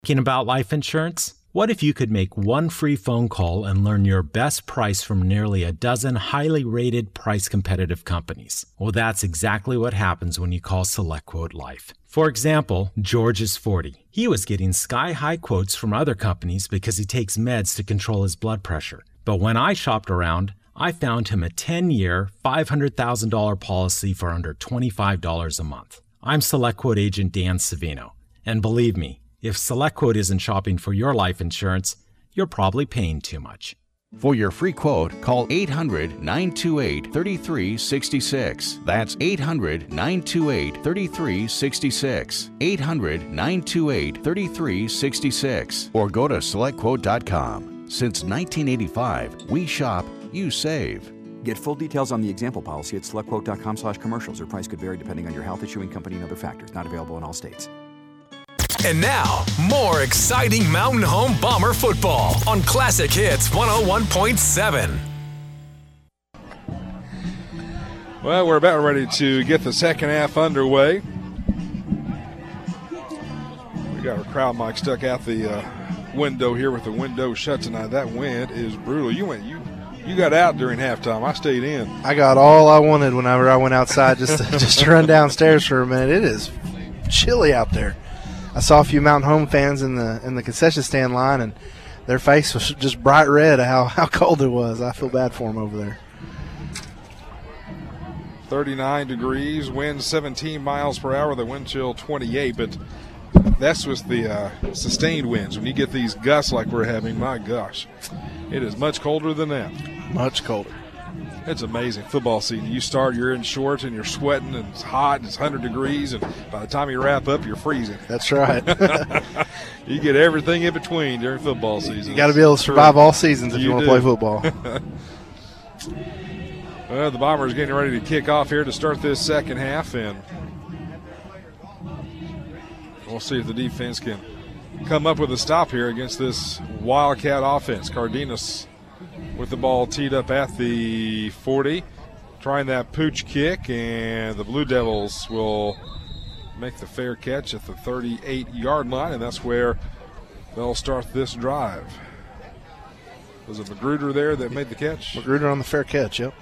Thinking about life insurance? What if you could make one free phone call and learn your best price from nearly a dozen highly rated, price-competitive companies? Well, that's exactly what happens when you call SelectQuote Life. For example, George is 40. He was getting sky-high quotes from other companies because he takes meds to control his blood pressure. But when I shopped around, I found him a 10-year, $500,000 policy for under $25 a month. I'm SelectQuote agent Dan Savino. And believe me, if SelectQuote isn't shopping for your life insurance, you're probably paying too much. For your free quote, call 800-928-3366. That's 800-928-3366. 800-928-3366. Or go to SelectQuote.com. Since 1985, we shop, you save. Get full details on the example policy at SelectQuote.com/commercials. Or price could vary depending on your health, issuing company, and other factors. Not available in all states. And now, more exciting Mountain Home Bomber football on Classic Hits 101.7. Well, we're about ready to get the second half underway. We got our crowd mic stuck out the window here with the window shut tonight. That wind is brutal. You got out during halftime. I stayed in. I got all I wanted whenever I went outside just to run downstairs for a minute. It is chilly out there. I saw a few Mountain Home fans in the concession stand line, and their face was just bright red at how cold it was. I feel bad for them over there. 39 degrees, wind 17 miles per hour, the wind chill 28, but that's with the sustained winds. When you get these gusts like we're having, my gosh, it is much colder than that. Much colder. It's amazing. Football season. You start, you're in shorts, and you're sweating, and it's hot, and it's 100 degrees, and by the time you wrap up, you're freezing. That's right. You get everything in between during football season. You got to be able to survive all seasons if you want to play football. Well, the Bombers getting ready to kick off here to start this second half, and we'll see if the defense can come up with a stop here against this Wildcat offense. Cardenas with the ball teed up at the 40, trying that pooch kick, and the Blue Devils will make the fair catch at the 38-yard line, and that's where they'll start this drive. Was it Magruder there that made the catch? Magruder on the fair catch, yep.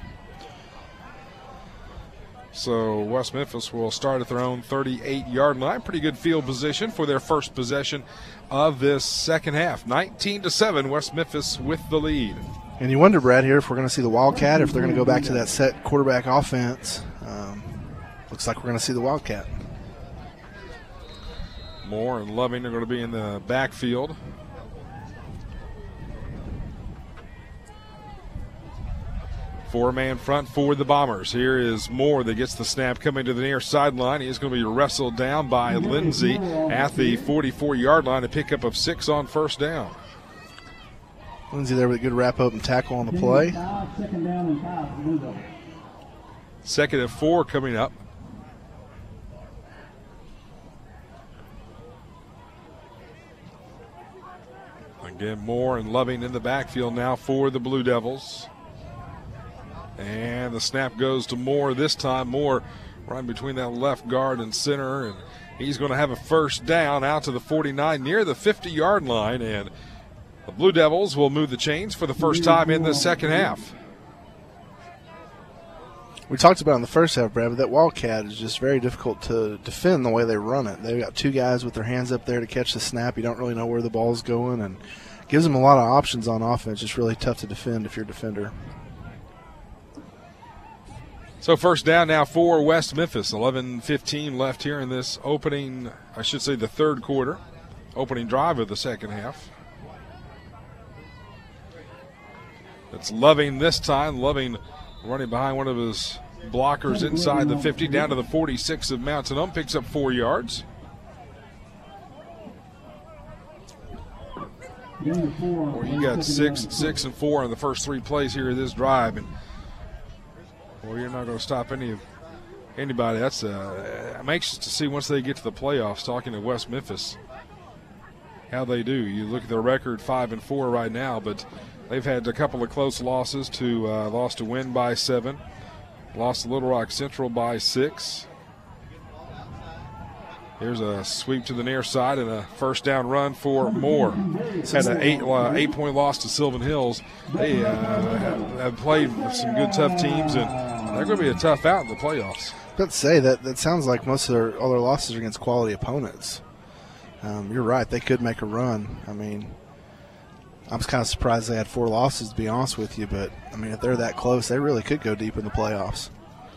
So West Memphis will start at their own 38-yard line. Pretty good field position for their first possession of this second half. 19-7, West Memphis with the lead. And you wonder, Brad, here if we're going to see the Wildcat, if they're going to go back to that set quarterback offense. Looks like we're going to see the Wildcat. Moore and Loving are going to be in the backfield. Four-man front for the Bombers. Here is Moore that gets the snap coming to the near sideline. He is going to be wrestled down by Lindsey at the 44-yard line, a pickup of 6 on first down. Lindsey there with a good wrap-up and tackle on the play. Second and 4 coming up. Again, Moore and Loving in the backfield now for the Blue Devils. And the snap goes to Moore this time. Moore right between that left guard and center, and he's going to have a first down out to the 49 near the 50-yard line, and the Blue Devils will move the chains for the first time in the second half. We talked about in the first half, Brad, but that Wildcat is just very difficult to defend the way they run it. They've got two guys with their hands up there to catch the snap. You don't really know where the ball's going, and gives them a lot of options on offense. It's really tough to defend if you're a defender. So first down now for West Memphis. 11:15 left here in this opening, I should say the third quarter, opening drive of the second half. It's Loving this time. Loving running behind one of his blockers inside the 50 down to the 46 of Mountain Home. Picks up 4 yards. Well, you got 6 and 4 in the first 3 plays here of this drive, and well, you're not going to stop anybody. That's I'm anxious to see once they get to the playoffs. Talking to West Memphis, how they do. You look at their record, 5 and 4 right now, but they've had a couple of close losses. Lost to Wynn by 7, lost to Little Rock Central by 6. Here's a sweep to the near side and a first down run for Moore. Had an 8-point loss to Sylvan Hills. They have played some good, tough teams, and they're going to be a tough out in the playoffs. Let's say that sounds like most of all their losses are against quality opponents. You're right. They could make a run. I mean, I'm kind of surprised they had 4 losses, to be honest with you. But, I mean, if they're that close, they really could go deep in the playoffs.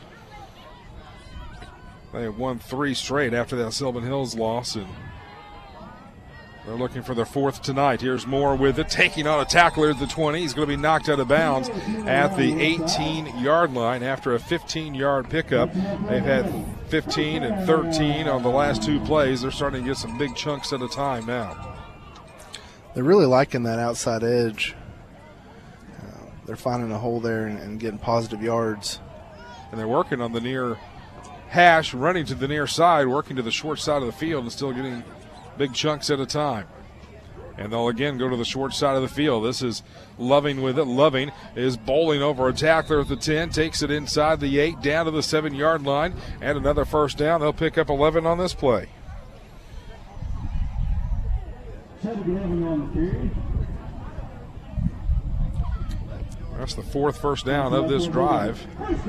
They have won 3 straight after that Sylvan Hills loss, and they're looking for their 4th tonight. Here's Moore with it, taking on a tackler at the 20. He's going to be knocked out of bounds at the 18-yard line after a 15-yard pickup. They've had 15 and 13 on the last 2 plays. They're starting to get some big chunks at a time now. They're really liking that outside edge. They're finding a hole there and getting positive yards. And they're working on the near hash, running to the near side, working to the short side of the field, and still getting big chunks at a time. And they'll again go to the short side of the field. This is Loving with it. Loving is bowling over a tackler at the 10, takes it inside the 8, down to the 7-yard line, and another first down. They'll pick up 11 on this play. That's the 4th first down of this drive.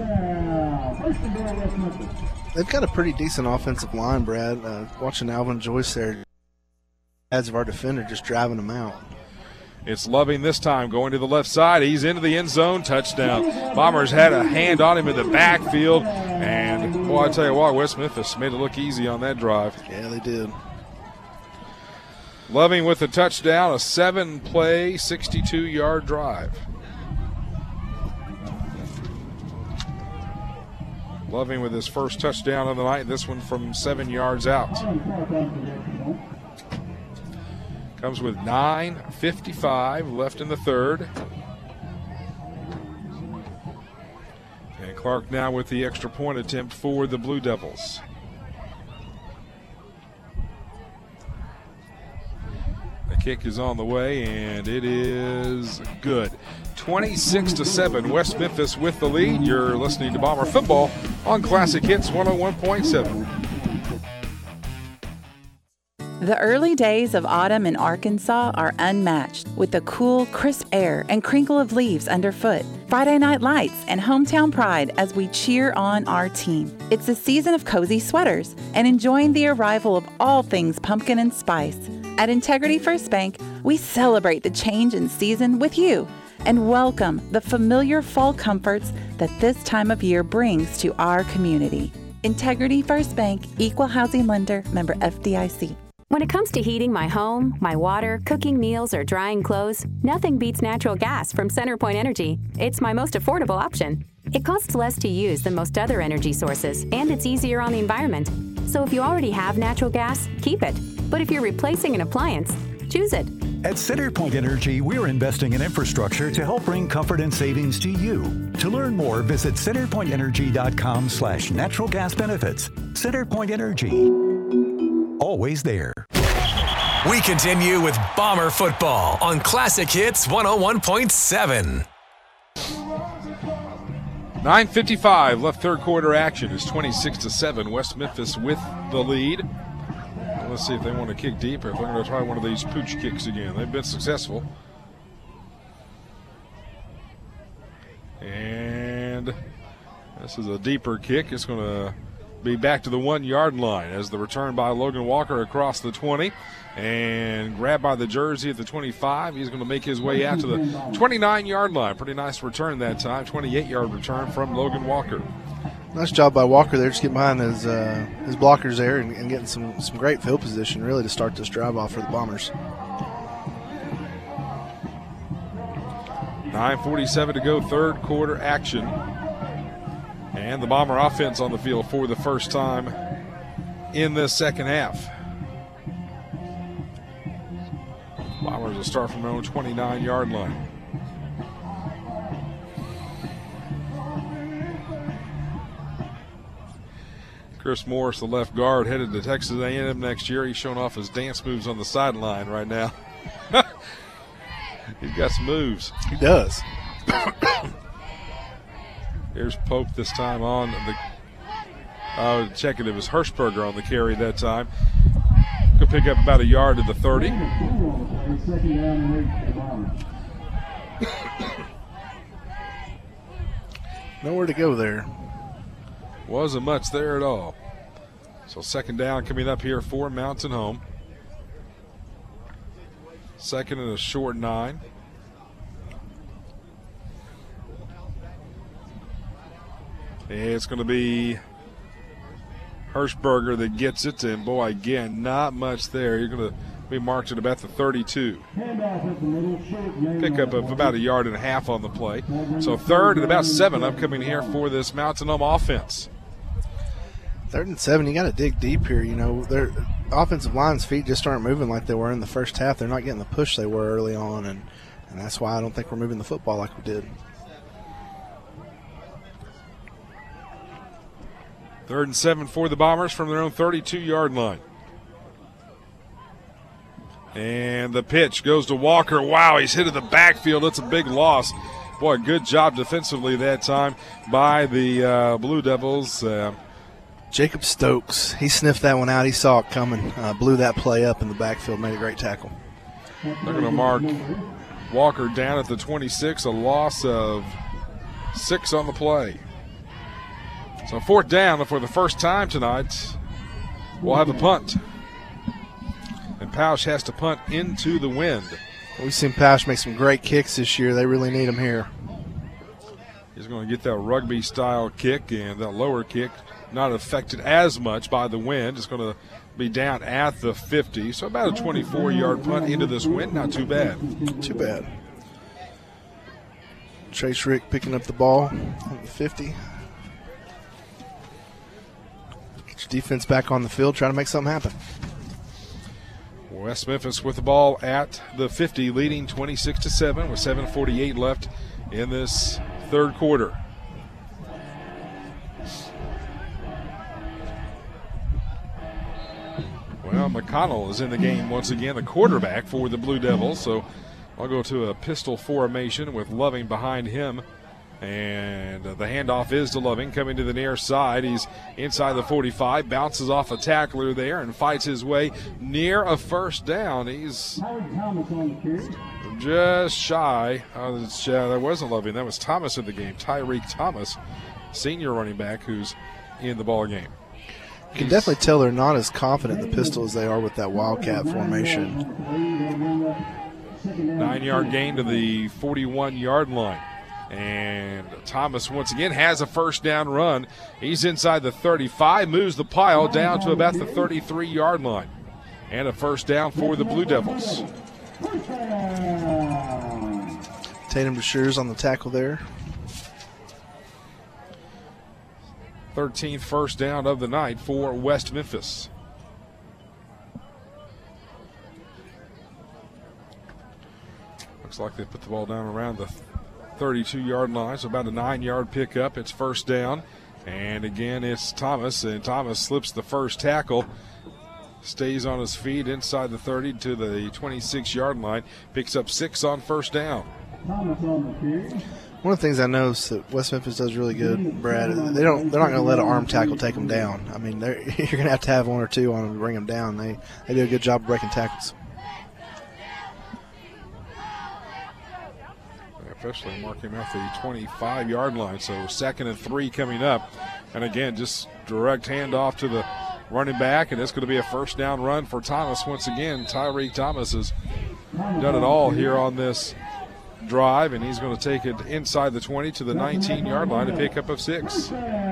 They've got a pretty decent offensive line, Brad. Watching Alvin Joyce there, adds of our defender just driving them out. It's Loving this time going to the left side. He's into the end zone. Touchdown. Bombers had a hand on him in the backfield. And, boy, I tell you what, West Memphis made it look easy on that drive. Yeah, they did. Loving with the touchdown, a 7-play, 62-yard drive. Loving with his first touchdown of the night, this one from 7 yards out. Comes with 9:55 left in the 3rd. And Clark now with the extra point attempt for the Blue Devils. The kick is on the way, and it is good. 26-7, West Memphis with the lead. You're listening to Bomber Football on Classic Hits 101.7. The early days of autumn in Arkansas are unmatched, with the cool, crisp air and crinkle of leaves underfoot, Friday night lights, and hometown pride as we cheer on our team. It's a season of cozy sweaters and enjoying the arrival of all things pumpkin and spice. At Integrity First Bank, we celebrate the change in season with you and welcome the familiar fall comforts that this time of year brings to our community. Integrity First Bank, Equal Housing Lender, member FDIC. When it comes to heating my home, my water, cooking meals, or drying clothes, nothing beats natural gas from CenterPoint Energy. It's my most affordable option. It costs less to use than most other energy sources, and it's easier on the environment. So if you already have natural gas, keep it. But if you're replacing an appliance, choose it. At CenterPoint Energy, we're investing in infrastructure to help bring comfort and savings to you. To learn more, visit centerpointenergy.com/natural gas benefits. CenterPoint Energy. Always there. We continue with Bomber Football on Classic Hits 101.7. 9:55 left, 3rd quarter action. Is 26-7. West Memphis with the lead. Let's see if they want to kick deep or if they're going to try one of these pooch kicks again. They've been successful. And this is a deeper kick. It's going to be back to the 1-yard line as the return by Logan Walker across the 20 and grabbed by the jersey at the 25. He's going to make his way out to the 29-yard line. Pretty nice return that time. 28-yard return from Logan Walker. Nice job by Walker there, just getting behind his blockers there and getting some great field position really to start this drive off for the Bombers. 9:47 to go, 3rd quarter action. And the Bomber offense on the field for the first time in this second half. Bombers will start from their own 29-yard line. Chris Morris, the left guard, headed to Texas A&M next year. He's showing off his dance moves on the sideline right now. He's got some moves. He does. Here's Pope this time on the Checking it was Hirschberger on the carry that time. Could pick up about a yard to the 30. Nowhere to go there. Wasn't much there at all. So second down coming up here for Mountain Home. Second and a short 9. And it's going to be Hirschberger that gets it. And boy, again, not much there. You're going to be marked at about the 32. Pickup of about a yard and a half on the play. So third and about 7 upcoming here for this Mountain Home offense. 3rd and 7, you got to dig deep here. You know, their offensive line's feet just aren't moving like they were in the first half. They're not getting the push they were early on, and that's why I don't think we're moving the football like we did. 3rd and 7 for the Bombers from their own 32-yard line. And the pitch goes to Walker. Wow, he's hit in the backfield. It's a big loss. Boy, good job defensively that time by the Blue Devils. Jacob Stokes, he sniffed that one out. He saw it coming, blew that play up in the backfield, made a great tackle. They're going to mark Walker down at the 26, a loss of 6 on the play. So 4th down for the first time tonight. We'll have a punt. And Pausch has to punt into the wind. We've seen Pausch make some great kicks this year. They really need him here. He's going to get that rugby-style kick, and that lower kick not affected as much by the wind. It's going to be down at the 50. So about a 24-yard punt into this wind. Not too bad. Too bad. Chase Rick picking up the ball on the 50. Get your defense back on the field, try to make something happen. West Memphis with the ball at the 50, leading 26-7 with 7:48 left in this third quarter. Well, McConnell is in the game once again, the quarterback for the Blue Devils. So I'll go to a pistol formation with Loving behind him. And the handoff is to Loving, coming to the near side. He's inside the 45, bounces off a tackler there and fights his way near a first down. He's just shy. That wasn't Loving, that was Thomas in the game. Tyreek Thomas, senior running back, who's in the ball game. You can definitely tell they're not as confident in the pistol as they are with that Wildcat formation. 9-yard gain to the 41-yard line. And Thomas once again has a first down run. He's inside the 35, moves the pile down to about the 33-yard line. And a first down for the Blue Devils. Tatum Bashir's on the tackle there. 13th first down of the night for West Memphis. Looks like they put the ball down around the 32-yard line, so about a 9-yard pickup. It's first down. And again, it's Thomas, and Thomas slips the first tackle. Stays on his feet inside the 30 to the 26-yard line. Picks up 6 on first down. One of the things I noticed that West Memphis does really good, Brad, they're not going to let an arm tackle take them down. I mean, you're going to have one or two on them to bring them down. They do a good job of breaking tackles. Officially marking off the 25-yard line, so 2nd and 3 coming up. And again, just direct handoff to the running back, and it's going to be a first down run for Thomas once again. Tyreek Thomas has done it all here on this drive, and he's going to take it inside the 20 to the 19-yard line to pick up of 6.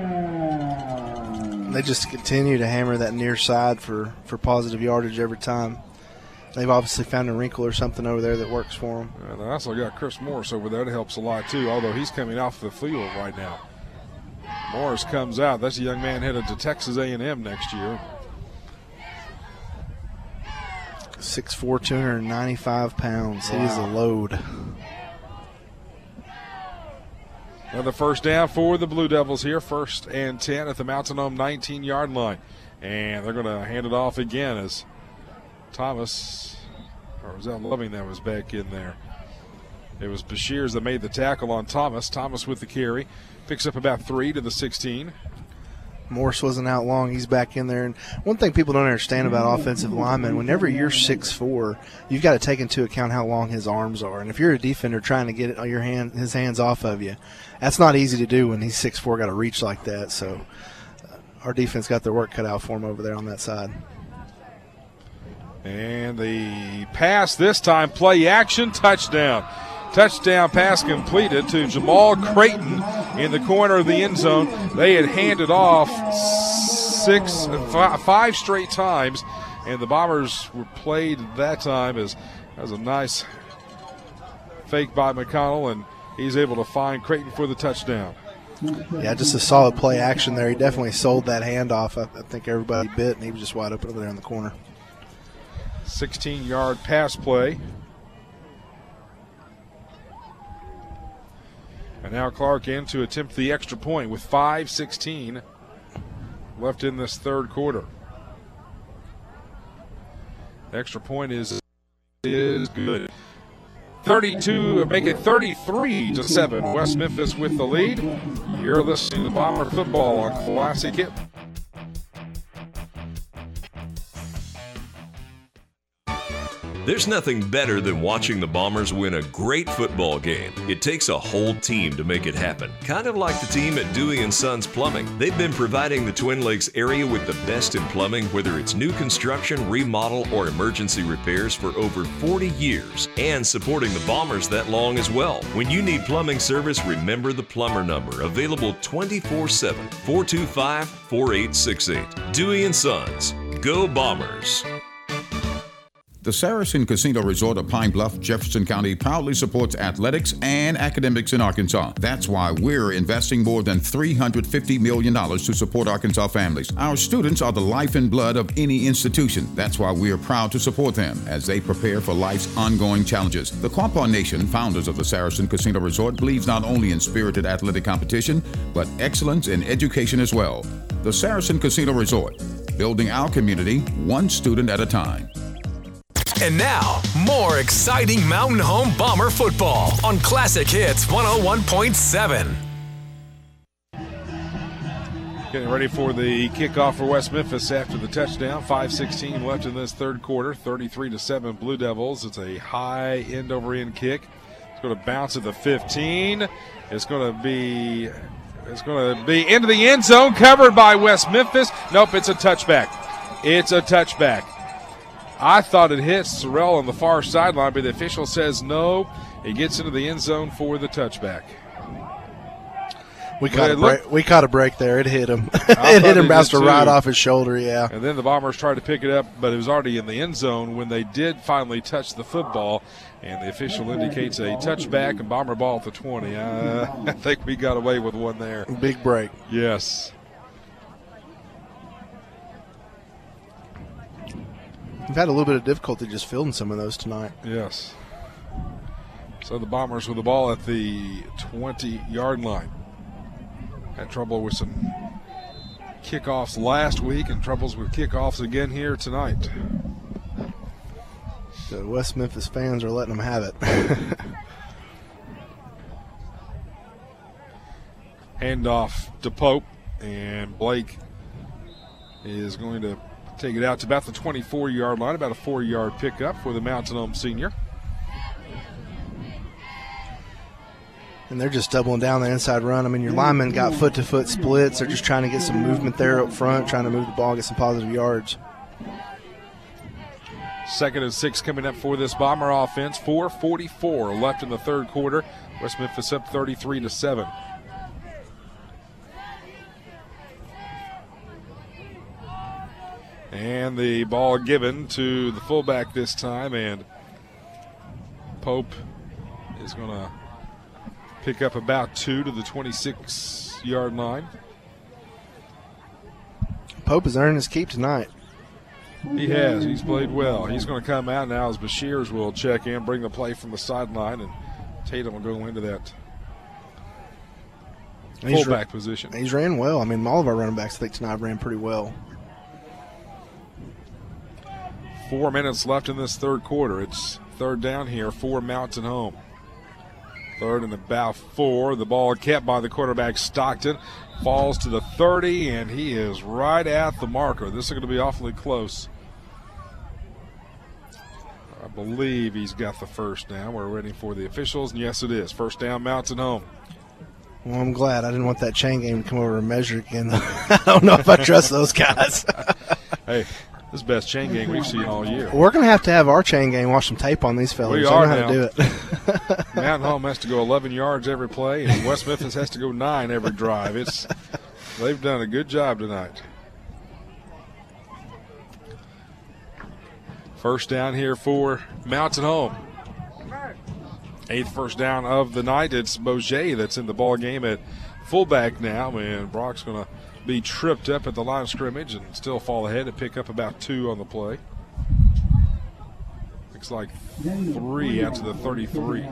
They just continue to hammer that near side for positive yardage every time. They've obviously found a wrinkle or something over there that works for them. And they also got Chris Morris over there that helps a lot too, although he's coming off the field right now. Morris comes out. That's a young man headed to Texas A&M next year. 6'4", 295 pounds. Wow. He is a load. Another first down for the Blue Devils here. 1st and 10 at the Mountain Home 19-yard line. And they're going to hand it off again as Thomas, or was that Loving that was back in there? It was Bashirs that made the tackle on Thomas. Thomas with the carry. Picks up about 3 to the 16. Morse wasn't out long. He's back in there. And one thing people don't understand about offensive linemen, whenever you're 6'4", you've got to take into account how long his arms are. And if you're a defender trying to get his hands off of you, that's not easy to do when he's 6'4", got to reach like that. So our defense got their work cut out for him over there on that side. And the pass this time, play action, touchdown. Touchdown pass completed to Jamal Creighton in the corner of the end zone. They had handed off 5 straight times, and the Bombers were played that time as a nice fake by McConnell, and he's able to find Creighton for the touchdown. Yeah, just a solid play action there. He definitely sold that handoff. I think everybody bit, and he was just wide open over there in the corner. 16-yard pass play. And now Clark in to attempt the extra point with 5:16 left in this third quarter. The extra point is good. 32, make it 33-7. West Memphis with the lead. You're listening to Bomber Football on Classic Hit. There's nothing better than watching the Bombers win a great football game. It takes a whole team to make it happen. Kind of like the team at Dewey & Sons Plumbing. They've been providing the Twin Lakes area with the best in plumbing, whether it's new construction, remodel, or emergency repairs for over 40 years, and supporting the Bombers that long as well. When you need plumbing service, remember the plumber number, available 24/7, 425-4868. Dewey & Sons. Go Bombers. The Saracen Casino Resort of Pine Bluff, Jefferson County proudly supports athletics and academics in Arkansas. That's why we're investing more than $350 million to support Arkansas families. Our students are the life and blood of any institution. That's why we are proud to support them as they prepare for life's ongoing challenges. The Quapaw Nation, founders of the Saracen Casino Resort, believes not only in spirited athletic competition, but excellence in education as well. The Saracen Casino Resort, building our community one student at a time. And now, more exciting Mountain Home Bomber football on Classic Hits 101.7. Getting ready for the kickoff for West Memphis after the touchdown. 5:16 left in this third quarter. 33-7 Blue Devils. It's a high end-over-end kick. It's going to bounce at the 15. It's going to be into the end zone, covered by West Memphis. Nope, it's a touchback. It's a touchback. I thought it hit Sorrell on the far sideline, but the official says no. It gets into the end zone for the touchback. We caught a break there. It hit him. It hit him, bounced right off his shoulder, yeah. And then the Bombers tried to pick it up, but it was already in the end zone when they did finally touch the football. And the official indicates a touchback and Bomber ball at the 20. I think we got away with one there. Big break. Yes. We've had a little bit of difficulty just fielding some of those tonight. Yes. So the Bombers with the ball at the 20-yard line. Had trouble with some kickoffs last week and troubles with kickoffs again here tonight. The West Memphis fans are letting them have it. Handoff to Pope, and Blake is going to take it out to about the 24-yard line, about a 4-yard pickup for the Mountain Home senior. And they're just doubling down the inside run. I mean, your linemen got foot-to-foot splits. They're just trying to get some movement there up front, trying to move the ball, get some positive yards. 2nd and 6 coming up for this Bomber offense. 4:44 left in the third quarter. West Memphis up 33-7. And the ball given to the fullback this time, and Pope is going to pick up about 2 to the 26-yard line. Pope has earned his keep tonight. He has. He's played well. He's going to come out now as Bashirs will check in, bring the play from the sideline, and Tatum will go into that fullback position. He's ran well. I mean, all of our running backs, I think, tonight ran pretty well. 4 minutes left in this third quarter. It's third down here for Mountain Home. 3rd and about 4. The ball kept by the quarterback Stockton. Falls to the 30, and he is right at the marker. This is going to be awfully close. I believe he's got the first down. We're waiting for the officials, and yes, it is. First down, Mountain Home. Well, I'm glad. I didn't want that chain game to come over and measure again. I don't know if I trust those guys. Hey, this is the best chain game we've seen all year. We're going to have our chain game, watch some tape on these fellas. We are now. How to do it. Mountain Home has to go 11 yards every play, and West Memphis has to go 9 every drive. They've done a good job tonight. First down here for Mountain Home. 8th first down of the night. It's Bourget that's in the ball game at fullback now, and Brock's going to be tripped up at the line of scrimmage and still fall ahead and pick up about 2 on the play. Looks like 3 out to the 33.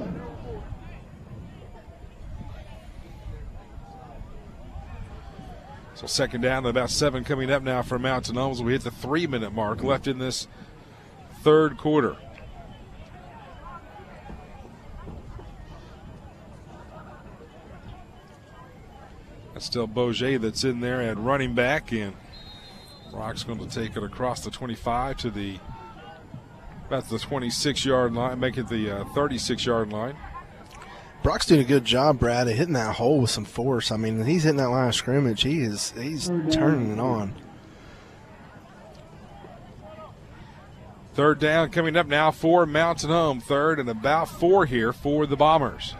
So second down, about 7 coming up now for Mountain Home as we hit the 3-minute mark left in this third quarter. That's still Bourget that's in there at running back, and Brock's going to take it across the 25 to about the 26-yard line, make it the 36-yard line. Brock's doing a good job, Brad, at hitting that hole with some force. I mean, he's hitting that line of scrimmage. He's turning it on. Third down coming up now for Mountain Home. 3rd and about 4 here for the Bombers.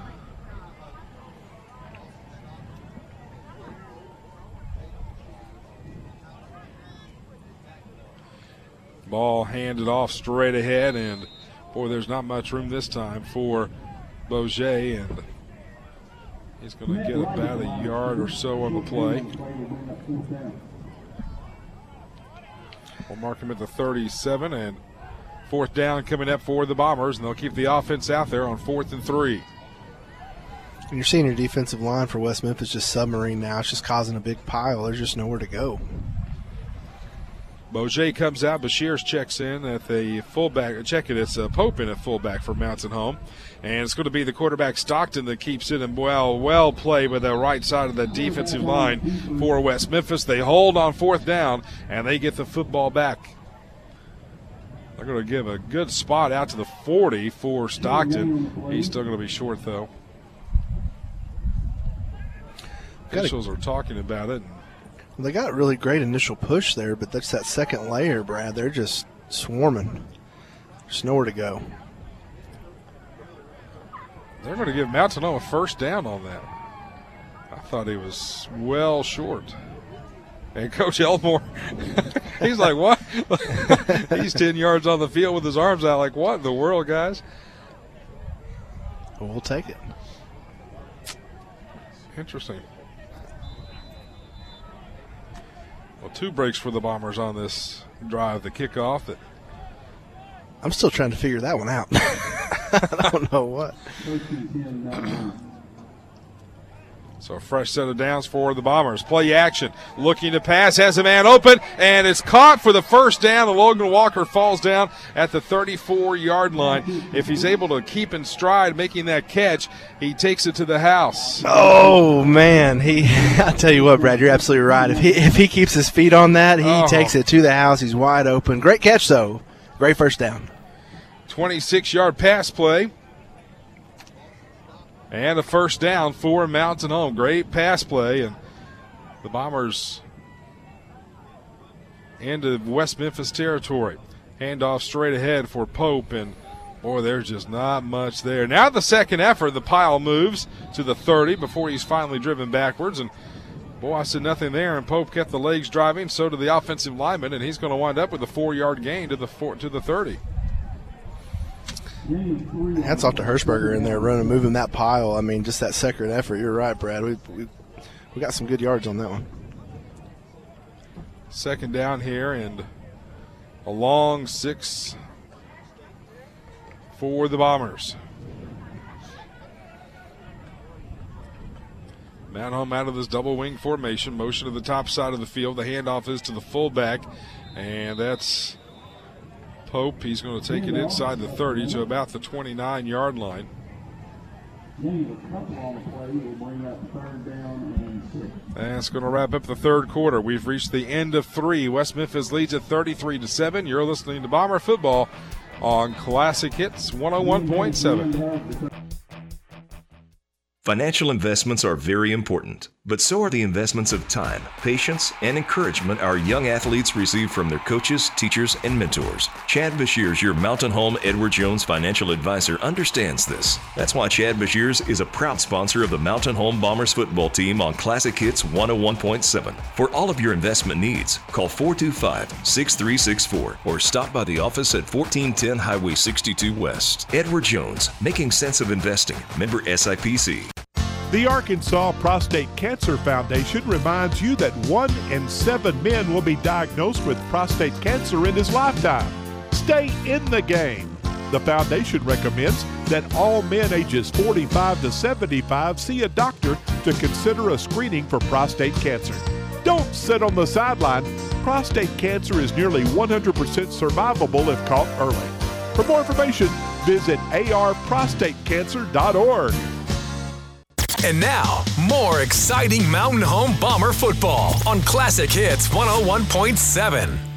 Ball handed off straight ahead, and boy, there's not much room this time for Bourget, and he's going to get about a yard or so on the play. We'll mark him at the 37, and 4th down coming up for the Bombers, and they'll keep the offense out there on 4th and 3. And you're seeing your defensive line for West Memphis just submarine now. It's just causing a big pile. There's just nowhere to go. Bourget comes out. Bashirs checks in at the fullback. It's Pope in at fullback for Mountain Home. And it's going to be the quarterback Stockton that keeps it. And well played by the right side of the defensive line for West Memphis. They hold on 4th down, and they get the football back. They're going to give a good spot out to the 40 for Stockton. He's still going to be short, though. Officials are talking about it. Well, they got a really great initial push there, but that's that second layer, Brad. They're just swarming. There's nowhere to go. They're going to give Mountain Home a first down on that. I thought he was well short. And Coach Elmore, he's like, what? He's 10 yards on the field with his arms out. Like, what in the world, guys? Well, we'll take it. Interesting. Well, 2 breaks for the Bombers on this drive. The kickoff. I'm still trying to figure that one out. I don't know what. So a fresh set of downs for the Bombers. Play action. Looking to pass. Has a man open. And it's caught for the first down. And Logan Walker falls down at the 34-yard line. If he's able to keep in stride making that catch, he takes it to the house. Oh, man. I tell you what, Brad, you're absolutely right. If he keeps his feet on that, he takes it to the house. He's wide open. Great catch, though. Great first down. 26-yard pass play. And a first down for Mountain Home. Great pass play. And the Bombers into West Memphis territory. Handoff straight ahead for Pope. And, boy, there's just not much there. Now the second effort, the pile moves to the 30 before he's finally driven backwards. And, boy, I said nothing there. And Pope kept the legs driving. So did the offensive lineman. And he's going to wind up with a 4-yard gain to the 30. Hats off to Hirschberger in there moving that pile. I mean, just that second effort. You're right, Brad. We got some good yards on that one. Second down here and a long 6 for the Bombers. Mountain Home out of this double wing formation. Motion to the top side of the field. The handoff is to the fullback, and that's Pope. He's going to take it inside the 30 to about the 29-yard line. That's going to wrap up the third quarter. We've reached the end of 3. West Memphis leads at 33-7. You're listening to Bomber Football on Classic Hits 101.7. Financial investments are very important, but so are the investments of time, patience, and encouragement our young athletes receive from their coaches, teachers, and mentors. Chad Bashirs, your Mountain Home Edward Jones financial advisor, understands this. That's why Chad Bashirs is a proud sponsor of the Mountain Home Bombers football team on Classic Hits 101.7. For all of your investment needs, call 425-6364 or stop by the office at 1410 Highway 62 West. Edward Jones, making sense of investing. Member SIPC. The Arkansas Prostate Cancer Foundation reminds you that 1 in 7 men will be diagnosed with prostate cancer in his lifetime. Stay in the game. The foundation recommends that all men ages 45 to 75 see a doctor to consider a screening for prostate cancer. Don't sit on the sideline. Prostate cancer is nearly 100% survivable if caught early. For more information, visit arprostatecancer.org. And now, more exciting Mountain Home Bomber football on Classic Hits 101.7.